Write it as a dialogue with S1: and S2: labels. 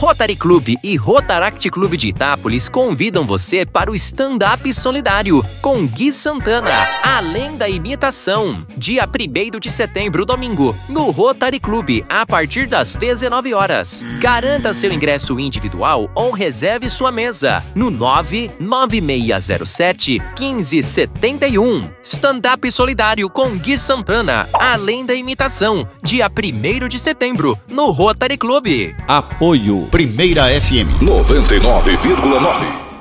S1: Rotary Club e Rotaract Clube de Itápolis convidam você para o stand-up solidário com Gui Santana, Além da Imitação, dia 1º de setembro, domingo, no Rotary Club, a partir das 19 horas. Garanta seu ingresso individual ou reserve sua mesa no 99607-1571. Stand-up solidário com Gui Santana, Além da Imitação, dia 1º de setembro, no Rotary Club.
S2: Apoio
S3: Primeira FM
S4: 99,9.